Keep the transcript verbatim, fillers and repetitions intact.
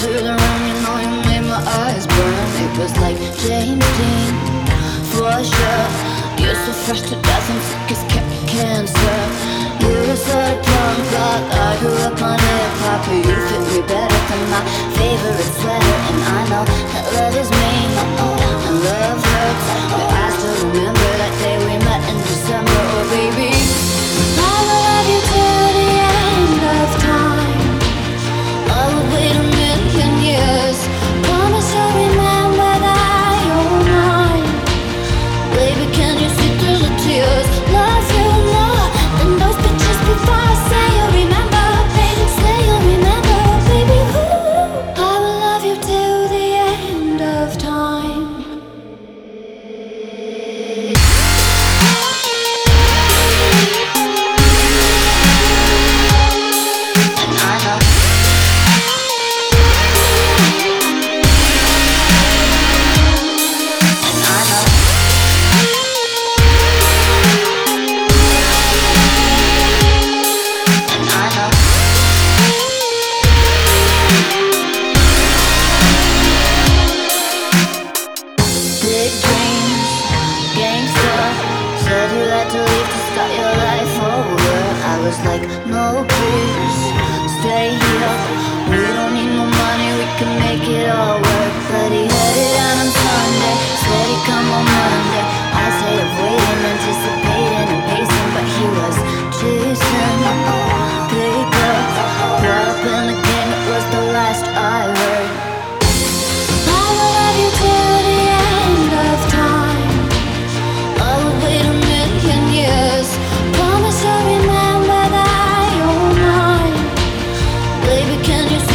through the room, you know you made my eyes burn. It was like James Dean, for sure. You're so fresh to death and sick as cancer. You're a sort of punk rock, I grew up on hip-hop. You fit me better than my favorite sweater. And I know that love is mean, oh, and love hurts, but I still remember that day we met in December. Oh baby, I will love you till the end of time. I would wait a million years. Promise you'll remember that you're mine. Baby, can you see through the tears? Love you more than those pictures before I say you'll remember. Baby, say you'll remember. Baby, ooh, I will love you till the end of time. And I know. Big dreams, gangster. Said you had to leave to start your life over. I was like, no please, stay here. We don't need no money, we can make it all work. But he headed out on Sunday, said he'd come on Monday. I stayed up waiting, anticipating and pacing, but he was chasing paper. Caught up in the game, it was the last I heard. I will love you till the end of time. I would wait a million years. Promise you'll remember that you're mine. Baby, can you see